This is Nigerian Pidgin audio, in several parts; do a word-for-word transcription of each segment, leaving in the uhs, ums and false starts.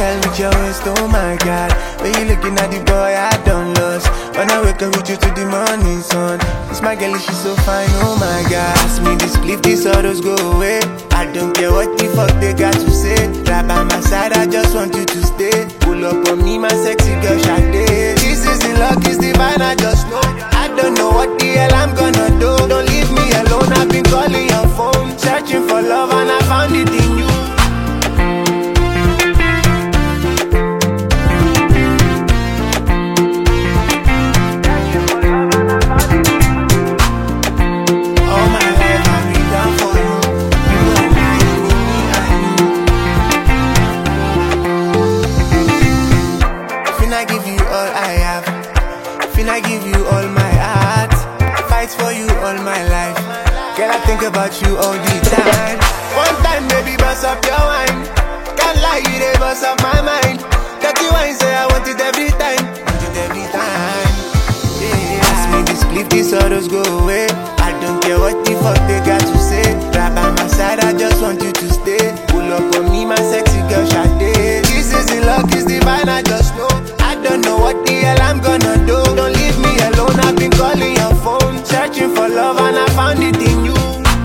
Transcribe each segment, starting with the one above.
girl with your waist, oh my God. When you looking at the boy, I don't lost. When I wake up with you to the morning sun. It's my girl, she's so fine, oh my God. Ask me this, split these sorrows go away. I don't care what the fuck they got to say. Right by my side, I just want you to stay. Pull up on me, my sexy girl, Sade. This is the luck, is divine, I just know. I don't know what the hell I'm gonna do. Don't leave me alone, I've been calling your phone, searching for love and I found it in you. I give you all my heart, fight for you all my life. Girl, I think about you all the time. One time, baby, bust up your wine. Can't lie, you they bust up my mind. Dirty wine, say I want it every time, want it every time. Yeah, ask me this, split these sorrows go away. I don't care what the fuck they got to say. Right by my side, I just want you to stay. Pull up on me, my sexy girl, Sade. This is the luck, is divine, I just know. I don't know what the hell I'm gonna do. Don't leave me alone, I've been calling your phone, searching for love and I found it in you.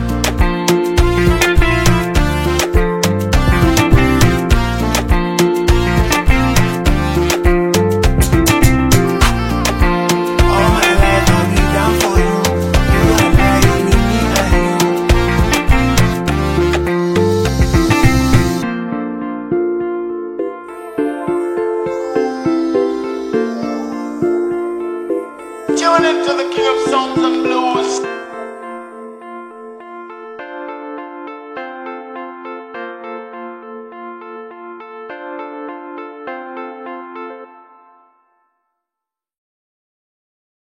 All my life I'll be down for you. You and I, you, me Tune into the King of Sounds and Blues.